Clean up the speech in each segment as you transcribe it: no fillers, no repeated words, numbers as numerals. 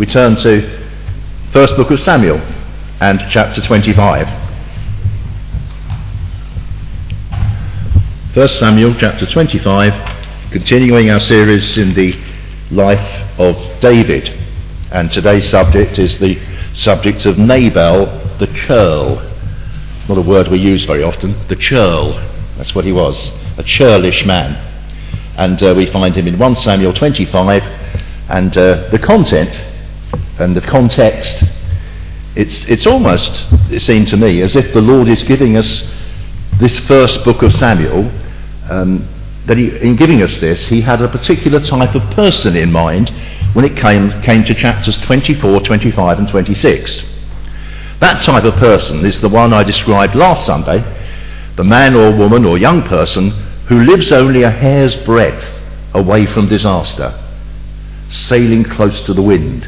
we turn to first book of Samuel and chapter 25. 1 Samuel chapter 25, continuing our series in the life of David. And today's subject is the subject of Nabal the churl. It's not a word we use very often. The churl. That's what he was. A churlish man. And we find him in 1 Samuel 25. And the content and the context, it's almost, it seemed to me, as if the Lord is giving us this first book of Samuel, that in giving us this, he had a particular type of person in mind when it came to chapters 24, 25 and 26. That type of person is the one I described last Sunday, the man or woman or young person who lives only a hair's breadth away from disaster, sailing close to the wind.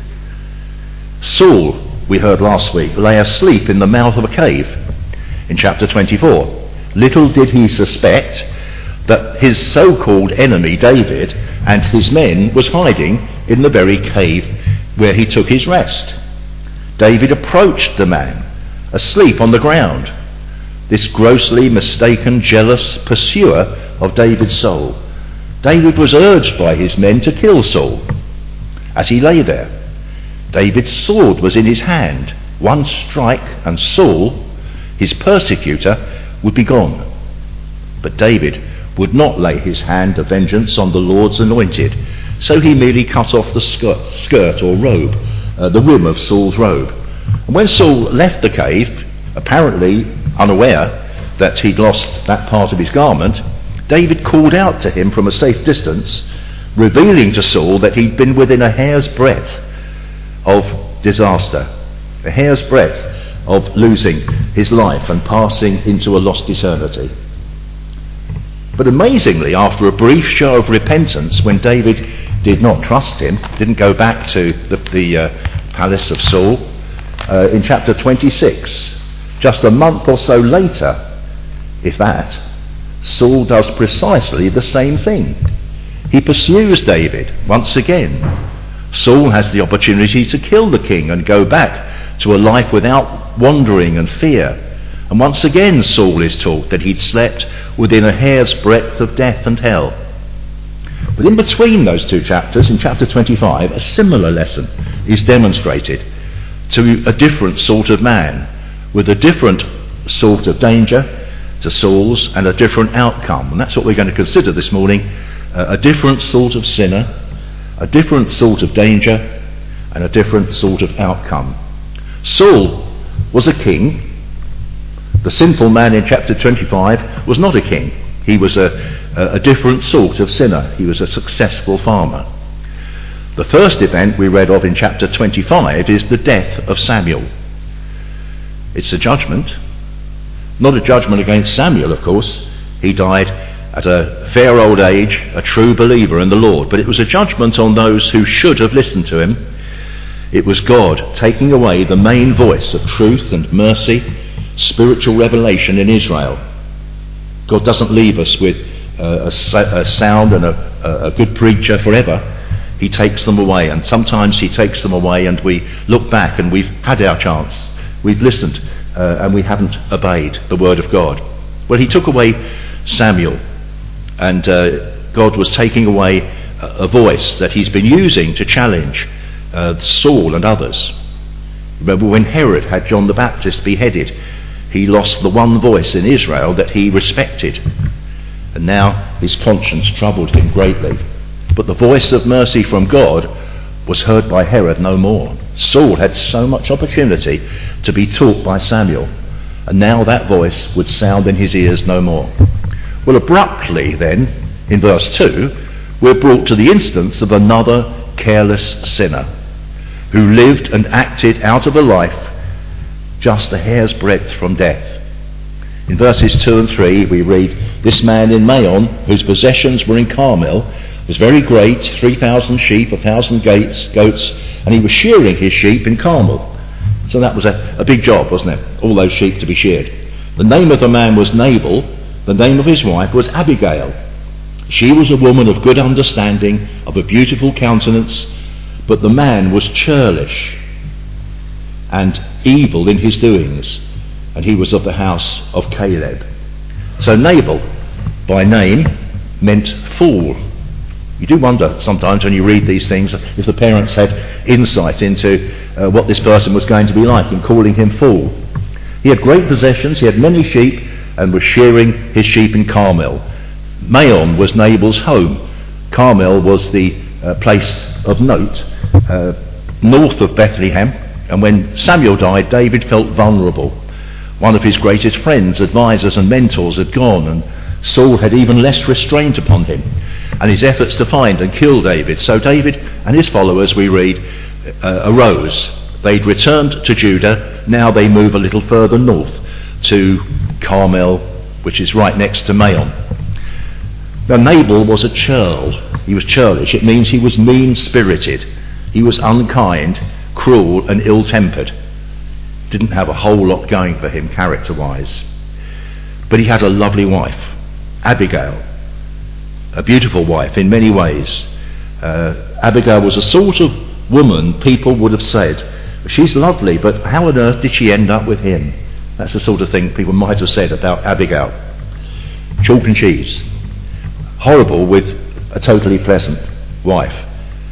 Saul, we heard last week, lay asleep in the mouth of a cave in chapter 24. Little did he suspect that his so-called enemy David and his men was hiding in the very cave where he took his rest. David approached the man, asleep on the ground, this grossly mistaken, jealous pursuer of David's soul. David was urged by his men to kill Saul. As he lay there, David's sword was in his hand. One strike and Saul, his persecutor, would be gone. But David would not lay his hand of vengeance on the Lord's anointed, so he merely cut off the skirt or robe, the rim of Saul's robe. And when Saul left the cave, apparently unaware that he'd lost that part of his garment, David called out to him from a safe distance, revealing to Saul that he'd been within a hair's breadth of disaster, a hair's breadth of losing his life and passing into a lost eternity. But amazingly, after a brief show of repentance, when David did not trust him, didn't go back to the palace of Saul, in chapter 26, just a month or so later, if that, Saul does precisely the same thing. He pursues David once again. Saul has the opportunity to kill the king and go back to a life without wandering and fear. And once again Saul is taught that he'd slept within a hair's breadth of death and hell. But in between those two chapters, in chapter 25, a similar lesson is demonstrated to a different sort of man, with a different sort of danger to Saul's and a different outcome. And that's what we're going to consider this morning, a different sort of sinner, a different sort of danger, and a different sort of outcome. Saul was a king. The sinful man in chapter 25 was not a king. He was a different sort of sinner. He was a successful farmer. The first event we read of in chapter 25 is the death of Samuel. It's a judgment. Not a judgment against Samuel, of course. He died at a fair old age, a true believer in the Lord. But it was a judgment on those who should have listened to him. It was God taking away the main voice of truth and mercy, spiritual revelation in Israel. God doesn't leave us with a sound and a good preacher forever. He takes them away, and sometimes he takes them away and we look back and we've had our chance. We've listened and we haven't obeyed the word of God. Well, he took away Samuel, and God was taking away a voice that he's been using to challenge Saul and others. Remember when Herod had John the Baptist beheaded, he lost the one voice in Israel that he respected, and now his conscience troubled him greatly. But the voice of mercy from God was heard by Herod no more. Saul had so much opportunity to be taught by Samuel, and now that voice would sound in his ears no more. Well, abruptly then, in verse 2, we're brought to the instance of another careless sinner who lived and acted out of a life just a hair's breadth from death. In verses 2 and 3 we read, "This man in Maon, whose possessions were in Carmel, was very great, 3,000 sheep, 1,000 goats, and he was shearing his sheep in Carmel." So that was a big job, wasn't it? All those sheep to be sheared. The name of the man was Nabal. The name of his wife was Abigail. She was a woman of good understanding, of a beautiful countenance, but the man was churlish and evil in his doings, and he was of the house of Caleb. So Nabal, by name, meant fool. You do wonder sometimes when you read these things if the parents had insight into what this person was going to be like in calling him fool. He had great possessions, he had many sheep, and was shearing his sheep in Carmel. Maon was Nabal's home. Carmel was the place of note north of Bethlehem, and when Samuel died, David felt vulnerable. One of his greatest friends, advisors and mentors had gone, and Saul had even less restraint upon him and his efforts to find and kill David. So David and his followers, we read, arose. They'd returned to Judah. Now they move a little further north to Carmel, which is right next to Maon. Now Nabal was a churl. He was churlish. It means he was mean-spirited. He was unkind, cruel and ill-tempered. Didn't have a whole lot going for him character-wise. But he had a lovely wife, Abigail, a beautiful wife in many ways. Abigail was a sort of woman people would have said, she's lovely, but how on earth did she end up with him? That's the sort of thing people might have said about Abigail. Chalk and cheese. Horrible with a totally pleasant wife.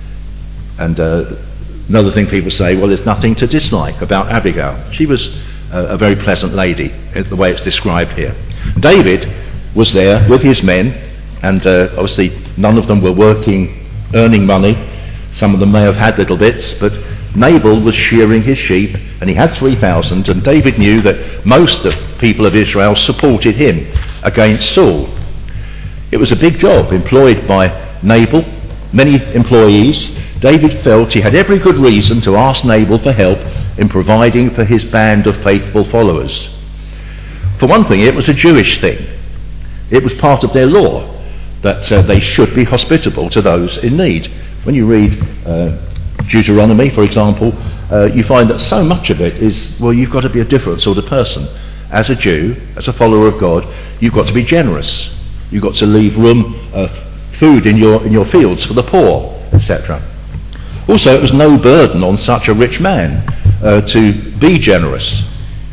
And another thing people say, well, there's nothing to dislike about Abigail. She was a very pleasant lady, the way it's described here. David was there with his men, and obviously none of them were working, earning money. Some of them may have had little bits, but Nabal was shearing his sheep, and he had 3,000, and David knew that most of the people of Israel supported him against Saul. It was a big job employed by Nabal, many employees. David felt he had every good reason to ask Nabal for help in providing for his band of faithful followers. For one thing, it was a Jewish thing. It was part of their law that they should be hospitable to those in need. When you read Deuteronomy, for example, you find that so much of it is, well, you've got to be a different sort of person. As a Jew, as a follower of God, you've got to be generous. You've got to leave room, food in your fields for the poor, etc. Also, it was no burden on such a rich man to be generous.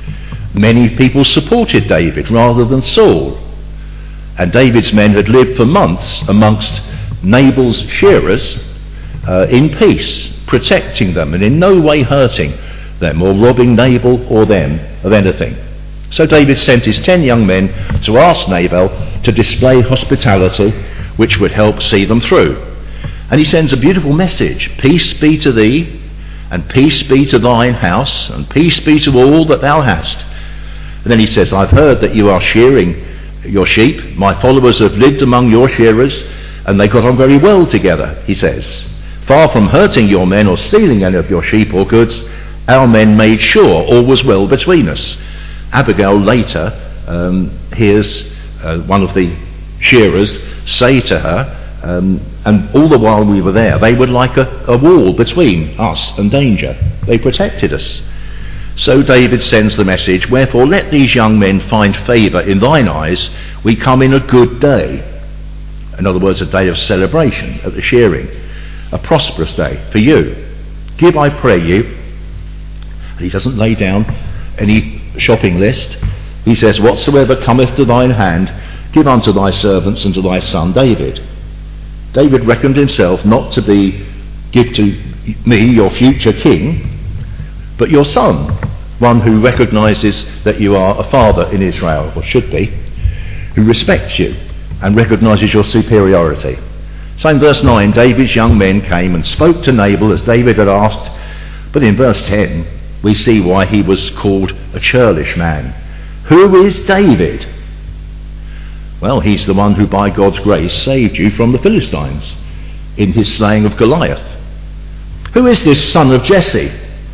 Many people supported David rather than Saul. And David's men had lived for months amongst Nabal's shearers in peace, protecting them and in no way hurting them or robbing Nabal or them of anything. So David sent his 10 young men to ask Nabal to display hospitality which would help see them through. And he sends a beautiful message: peace be to thee, and peace be to thine house, and peace be to all that thou hast. And then he says, I've heard that you are shearing your sheep. My followers have lived among your shearers, and they got on very well together, he says. Far from hurting your men or stealing any of your sheep or goods, our men made sure all was well between us. Abigail later hears one of the shearers say to her, and all the while we were there, they were like a wall between us and danger. They protected us. So David sends the message, wherefore let these young men find favour in thine eyes. We come in a good day. In other words, a day of celebration at the shearing. A prosperous day for you. Give, I pray you. And he doesn't lay down any shopping list. He says, whatsoever cometh to thine hand, give unto thy servants and to thy son David. David reckoned himself not to be, give to me your future king, but your son, one who recognises that you are a father in Israel, or should be, who respects you and recognises your superiority. So in verse 9, David's young men came and spoke to Nabal as David had asked, but in verse 10 we see why he was called a churlish man. Who is David? Well, he's the one who by God's grace saved you from the Philistines in his slaying of Goliath. Who is this son of Jesse?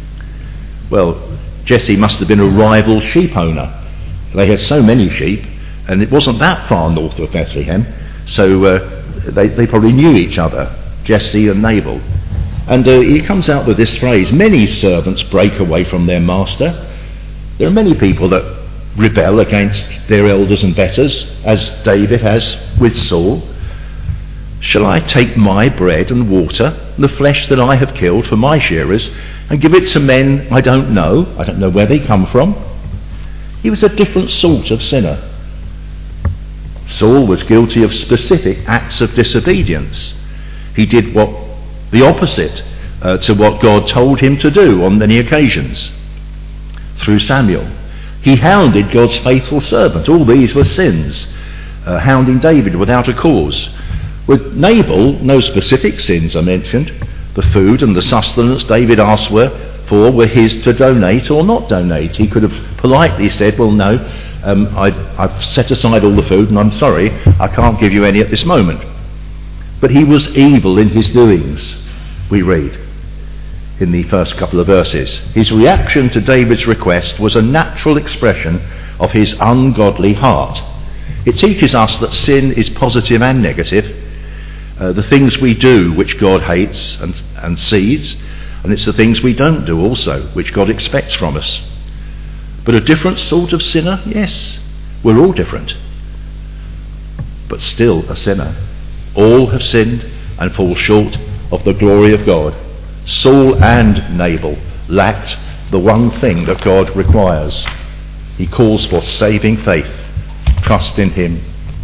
Well, Jesse must have been a rival sheep owner. They had so many sheep, and it wasn't that far north of Bethlehem, so they probably knew each other, Jesse and Nabal. And he comes out with this phrase, many servants break away from their master. There are many people that rebel against their elders and betters, as David has with Saul. Shall I take my bread and water, the flesh that I have killed for my shearers, and give it to men I don't know where they come from? He was a different sort of sinner. Saul was guilty of specific acts of disobedience. He did the opposite to what God told him to do on many occasions through Samuel. He hounded God's faithful servant. All these were sins. Hounding David without a cause. With Nabal, no specific sins are mentioned. The food and the sustenance David asked for were his to donate or not donate. He could have politely said, well, no, I've set aside all the food and I'm sorry, I can't give you any at this moment. But he was evil in his doings, we read in the first couple of verses. His reaction to David's request was a natural expression of his ungodly heart. It teaches us that sin is positive and negative. The things we do which God hates and sees, and it's the things we don't do also which God expects from us. But a different sort of sinner? Yes, we're all different. But still a sinner. All have sinned and fall short of the glory of God. Saul and Nabal lacked the one thing that God requires. He calls for saving faith. Trust in him.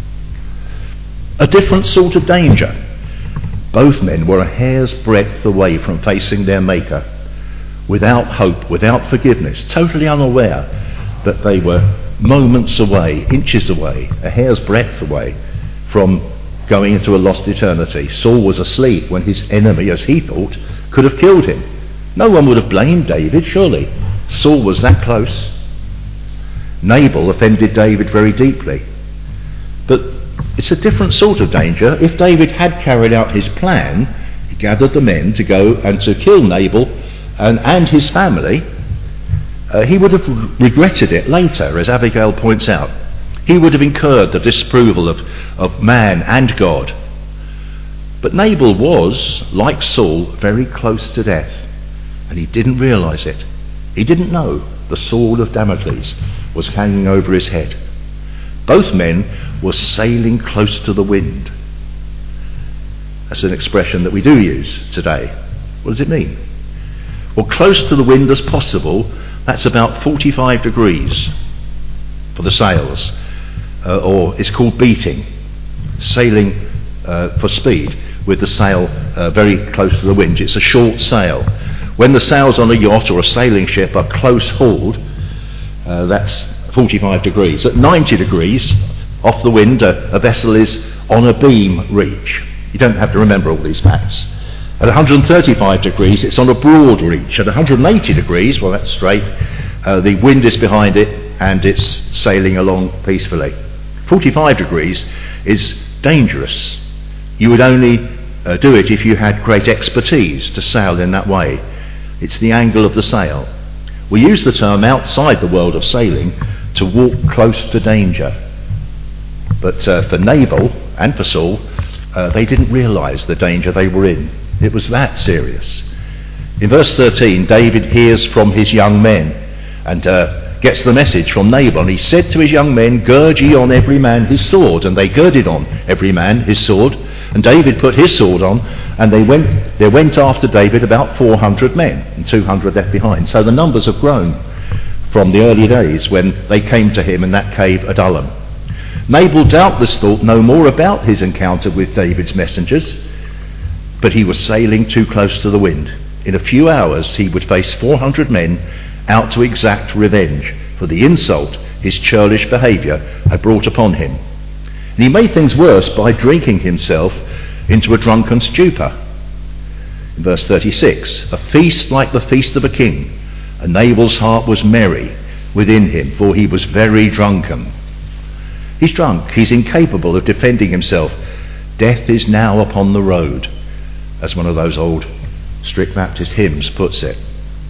A different sort of danger. Both men were a hair's breadth away from facing their Maker, without hope, without forgiveness, totally unaware that they were moments away, inches away, a hair's breadth away from going into a lost eternity. Saul was asleep when his enemy, as he thought, could have killed him. No one would have blamed David, surely. Saul was that close. Nabal offended David very deeply. But it's a different sort of danger. If David had carried out his plan, he gathered the men to go and to kill Nabal and his family, he would have regretted it later, as Abigail points out. He would have incurred the disapproval of man and God. But Nabal was, like Saul, very close to death, and he didn't realise it. He didn't know the sword of Damocles was hanging over his head. Both men were sailing close to the wind. That's an expression that we do use today. What does it mean? Well, close to the wind as possible, that's about 45 degrees for the sails, or it's called beating, sailing for speed with the sail very close to the wind. It's a short sail. When the sails on a yacht or a sailing ship are close hauled, that's 45 degrees. At 90 degrees off the wind, a vessel is on a beam reach. You don't have to remember all these facts. At 135 degrees, it's on a broad reach. At 180 degrees, well, that's straight. The wind is behind it and it's sailing along peacefully. 45 degrees is dangerous. You would only do it if you had great expertise to sail in that way. It's the angle of the sail. We use the term outside the world of sailing to walk close to danger. But for Nabal and for Saul, they didn't realise the danger they were in. It was that serious. In verse 13, David hears from his young men and gets the message from Nabal. And he said to his young men, "Gird ye on every man his sword." And they girded on every man his sword. And David put his sword on, and there went after David about 400 men, and 200 left behind. So the numbers have grown from the early days when they came to him in that cave at Adullam. Nabal doubtless thought no more about his encounter with David's messengers, but he was sailing too close to the wind. In a few hours he would face 400 men out to exact revenge for the insult his churlish behaviour had brought upon him. And he made things worse by drinking himself into a drunken stupor. In verse 36, a feast like the feast of a king, and Nabal's heart was merry within him, for he was very drunken. He's drunk, he's incapable of defending himself. Death is now upon the road, as one of those old strict Baptist hymns puts it.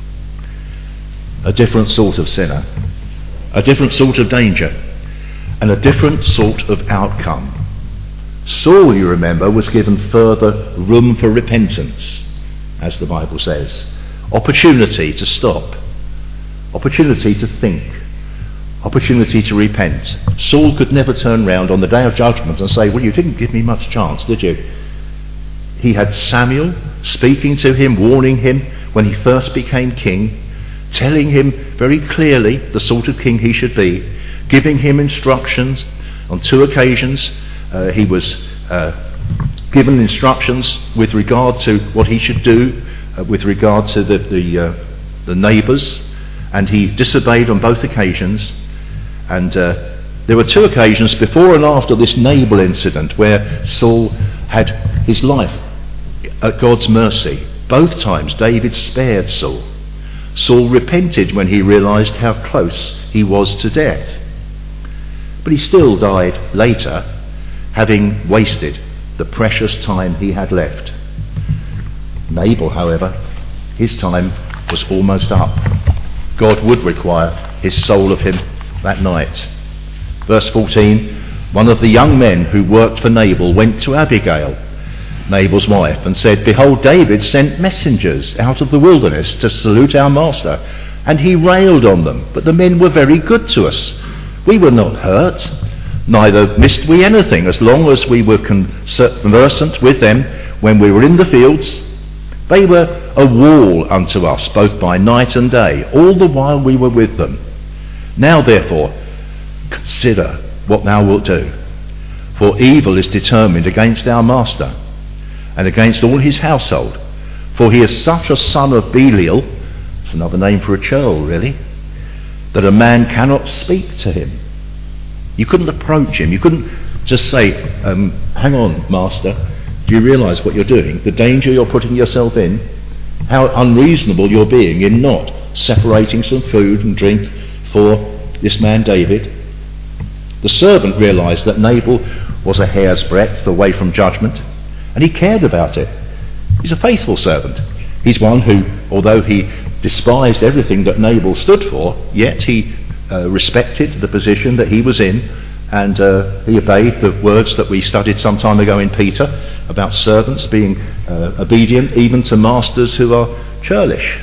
A different sort of sinner, a different sort of danger, and a different sort of outcome. Saul, you remember, was given further room for repentance, as the Bible says. Opportunity to stop, opportunity to think, opportunity to repent. Saul could never turn round on the day of judgment and say, "Well, you didn't give me much chance, did you? He had Samuel speaking to him, warning him when he first became king, telling him very clearly the sort of king he should be, giving him instructions. On 2 occasions he was given instructions with regard to what he should do with regard to the neighbours, and he disobeyed on both occasions. And there were 2 occasions before and after this Nabal incident where Saul had his life at God's mercy. Both times David spared Saul. Saul repented when he realised how close he was to death. But he still died later, having wasted the precious time he had left. Nabal, however, his time was almost up. God would require his soul of him that night. Verse 14, one of the young men who worked for Nabal went to Abigail, Nabal's wife, and said, "Behold, David sent messengers out of the wilderness to salute our master, and he railed on them, but the men were very good to us. We were not hurt, neither missed we anything, as long as we were conversant with them when we were in the fields. They were a wall unto us, both by night and day, all the while we were with them. Now therefore, consider what thou wilt do, for evil is determined against our master, and against all his household, for he is such a son of Belial," it's another name for a churl really, "that a man cannot speak to him." You couldn't approach him. You couldn't just say, "Hang on, master, do you realise what you're doing? The danger you're putting yourself in? How unreasonable you're being in not separating some food and drink for this man David." The servant realised that Nabal was a hair's breadth away from judgment, and he cared about it. He's a faithful servant. He's one who, although he despised everything that Nabal stood for, yet he respected the position that he was in, and he obeyed the words that we studied some time ago in Peter about servants being obedient even to masters who are churlish.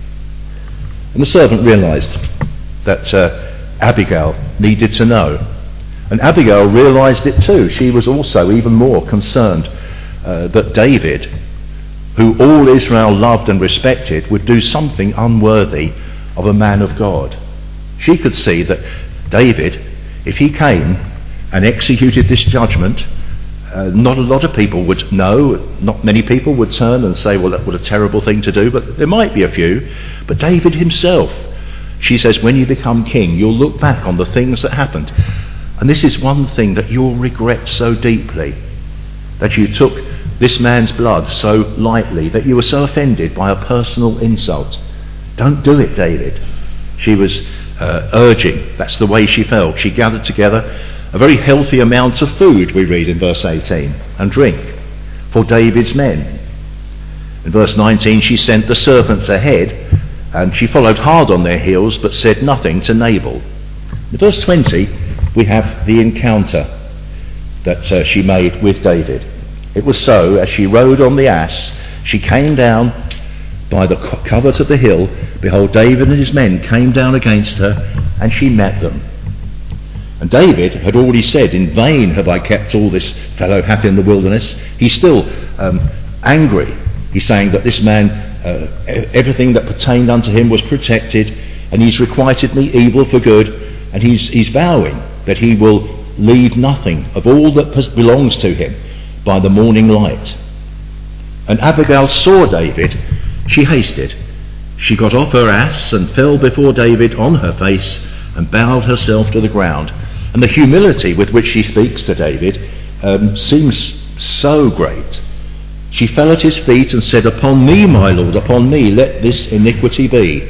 And the servant realised that Abigail needed to know, and Abigail realised it too. She was also even more concerned that David, who all Israel loved and respected, would do something unworthy of a man of God. She could see that David, if he came and executed this judgment, not a lot of people would know, not many people would turn and say, "Well, that was a terrible thing to do," but there might be a few. But David himself, she says, when you become king, you'll look back on the things that happened, and this is one thing that you'll regret so deeply, that you took this man's blood so lightly, that you were so offended by a personal insult. Don't do it, David. She was urging, that's the way she felt. She gathered together a very healthy amount of food, we read in verse 18, and drink for David's men. In verse 19, she sent the servants ahead, and she followed hard on their heels, but said nothing to Nabal. In verse 20, we have the encounter that she made with David. It was so, as she rode on the ass, she came down by the covert of the hill. Behold, David and his men came down against her, and she met them. And David had already said, "In vain have I kept all this fellow hath in the wilderness." He's still angry. He's saying that this man, everything that pertained unto him was protected, and he's requited me evil for good, and he's vowing that he will leave nothing of all that belongs to him by the morning light. And Abigail saw David. She hasted. She got off her ass and fell before David on her face and bowed herself to the ground. And the humility with which she speaks to David seems so great. She fell at his feet and said, "Upon me, my lord, upon me, let this iniquity be."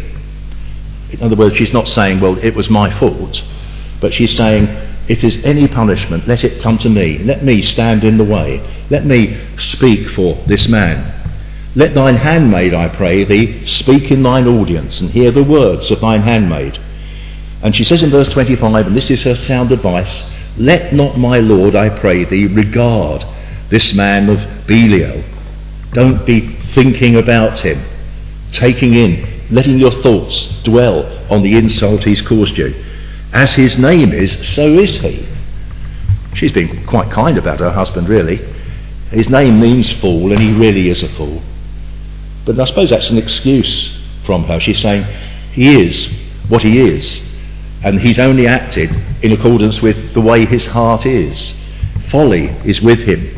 In other words, she's not saying, "Well, it was my fault," but she's saying, "If there's any punishment, let it come to me. Let me stand in the way. Let me speak for this man. Let thine handmaid, I pray thee, speak in thine audience and hear the words of thine handmaid." And she says in verse 25, and this is her sound advice, "Let not my lord, I pray thee, regard this man of Belial." Don't be thinking about him, taking in, letting your thoughts dwell on the insult he's caused you. As his name is, so is he. She's been quite kind about her husband, really. His name means fool, and he really is a fool. But I suppose that's an excuse from her. She's saying he is what he is, and he's only acted in accordance with the way his heart is. Folly is with him.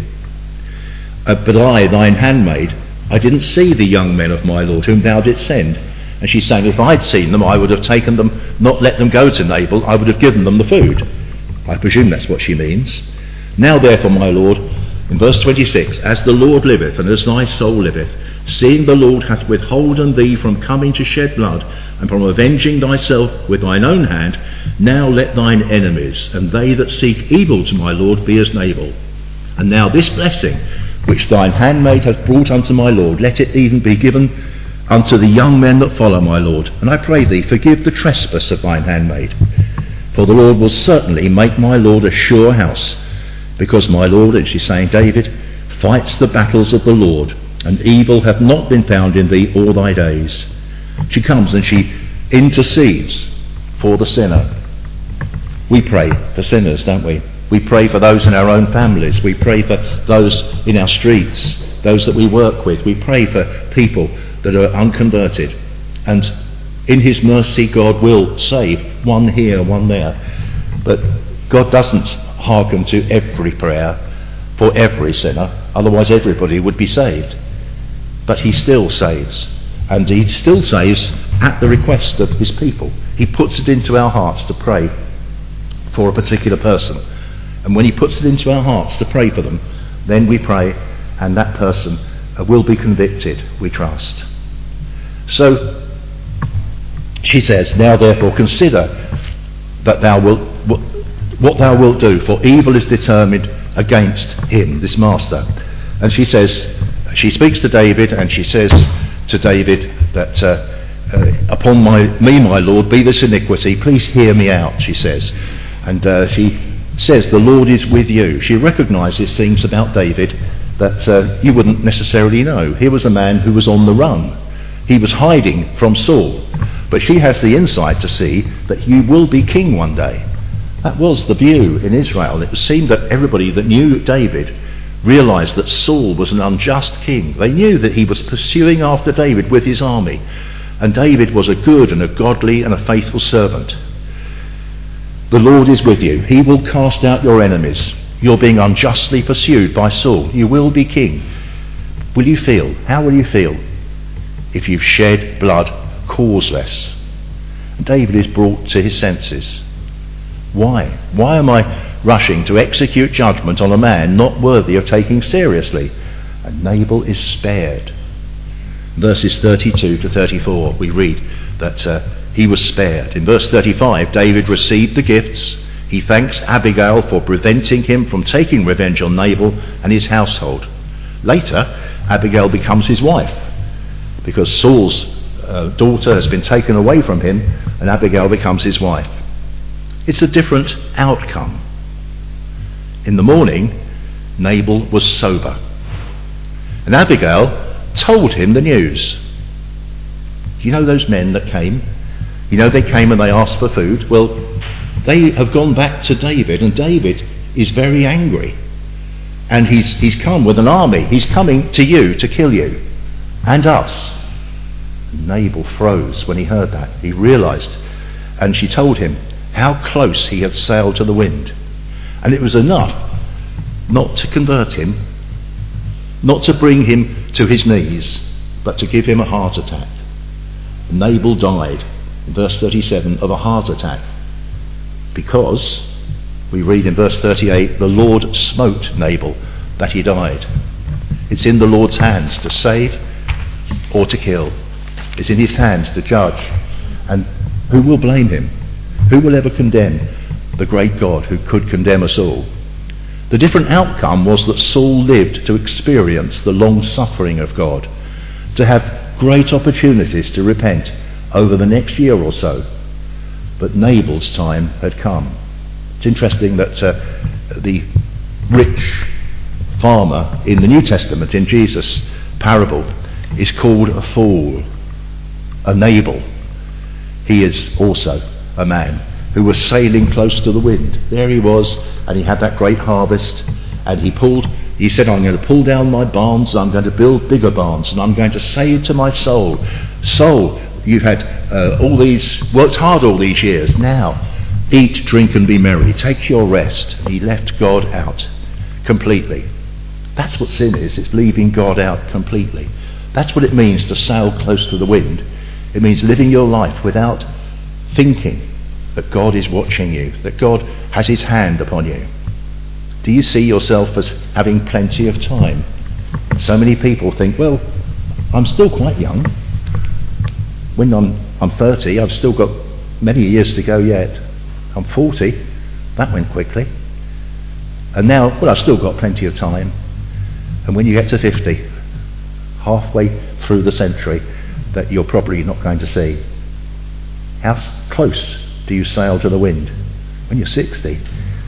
But I, thine handmaid, I didn't see the young men of my Lord whom thou didst send. And she's saying, if I'd seen them, I would have taken them, not let them go to Nabal, I would have given them the food. I presume that's what she means. Now therefore, my Lord, in verse 26, as the Lord liveth, and as thy soul liveth, seeing the Lord hath withholden thee from coming to shed blood, and from avenging thyself with thine own hand, now let thine enemies, and they that seek evil to my Lord, be as Nabal. And now this blessing, which thine handmaid hath brought unto my Lord, let it even be given unto the young men that follow my Lord. And I pray thee, forgive the trespass of thine handmaid. For the Lord will certainly make my Lord a sure house, because my Lord, and she's saying David, fights the battles of the Lord, and evil hath not been found in thee all thy days. She comes and she intercedes for the sinner. We pray for sinners, don't we? We pray for those in our own families. We pray for those in our streets, those that we work with. We pray for people that are unconverted. And in his mercy, God will save one here, one there. But God doesn't hearken to every prayer for every sinner. Otherwise everybody would be saved. But he still saves. And he still saves at the request of his people. He puts it into our hearts to pray for a particular person. And when he puts it into our hearts to pray for them, then we pray, and that person will be convicted, we trust. So she says, now therefore consider that thou wilt, what thou wilt do, for evil is determined against him, this master. And she says, she speaks to David, and she says to David that upon me, my Lord, be this iniquity. Please hear me out, she says. And she says, the Lord is with you. She recognises things about David that you wouldn't necessarily know. He was a man who was on the run. He was hiding from Saul. But she has the insight to see that he will be king one day. That was the view in Israel. It seemed that everybody that knew David realised that Saul was an unjust king. They knew that he was pursuing after David with his army. And David was a good and a godly and a faithful servant. The Lord is with you. He will cast out your enemies. You're being unjustly pursued by Saul. You will be king. Will you feel? How will you feel if you've shed blood causeless? David is brought to his senses. Why? Why am I rushing to execute judgment on a man not worthy of taking seriously? And Nabal is spared. Verses 32 to 34, we read that he was spared. In verse 35, David received the gifts. He thanks Abigail for preventing him from taking revenge on Nabal and his household. Later, Abigail becomes his wife, because Saul's daughter has been taken away from him, and Abigail becomes his wife. It's a different outcome. In the morning, Nabal was sober, and Abigail told him the news. You know those men that came? You know, they came and they asked for food. Well, they have gone back to David, and David is very angry. And he's come with an army. He's coming to you to kill you and us. Nabal froze when he heard that. He realised, and she told him how close he had sailed to the wind. And it was enough not to convert him, not to bring him to his knees, but to give him a heart attack. Nabal died, in verse 37, of a heart attack, because, we read in verse 38, the Lord smote Nabal that he died. It's in the Lord's hands to save or to kill. It's in his hands to judge. And who will blame him? Who will ever condemn the great God who could condemn us all? The different outcome was that Saul lived to experience the long suffering of God, to have great opportunities to repent over the next year or so. But Nabal's time had come. It's interesting that the rich farmer in the New Testament, in Jesus' parable, is called a fool, a Nabal. He is also a man who was sailing close to the wind. There he was, and he had that great harvest, and he pulled He said, I'm going to pull down my barns, I'm going to build bigger barns, and I'm going to say to my soul, soul, you've had worked hard all these years, now eat, drink and be merry, take your rest. And he left God out completely. That's what sin is, it's leaving God out completely. That's what it means to sail close to the wind. It means living your life without thinking that God is watching you, that God has his hand upon you. Do you see yourself as having plenty of time? So many people think, well, I'm still quite young. When I'm 30, I've still got many years to go yet. I'm 40, that went quickly. And now, well, I've still got plenty of time. And when you get to 50, halfway through the century, that you're probably not going to see. How close do you sail to the wind? When you're 60.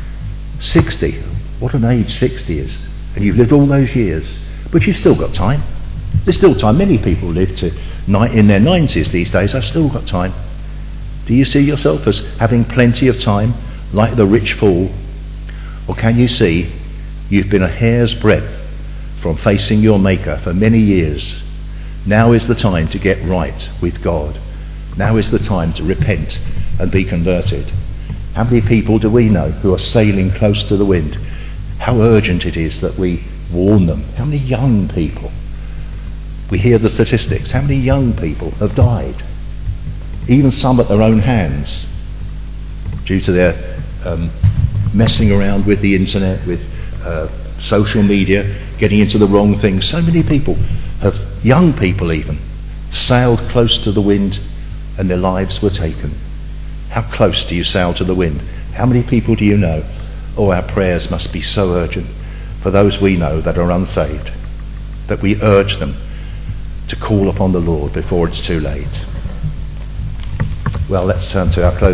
60. What an age 60 is. And you've lived all those years. But you've still got time. There's still time. Many people live to in their 90s these days. I've still got time. Do you see yourself as having plenty of time, like the rich fool? Or can you see you've been a hair's breadth from facing your Maker for many years? Now is the time to get right with God. Now is the time to repent and be converted. How many people do we know who are sailing close to the wind? How urgent it is that we warn them. How many young people? We hear the statistics. How many young people have died? Even some at their own hands, due to their messing around with the internet, with social media, getting into the wrong things. So many people have, young people even, sailed close to the wind and their lives were taken. How close do you sail to the wind? How many people do you know? Oh, our prayers must be so urgent for those we know that are unsaved, that we urge them to call upon the Lord before it's too late. Well, let's turn to our closing.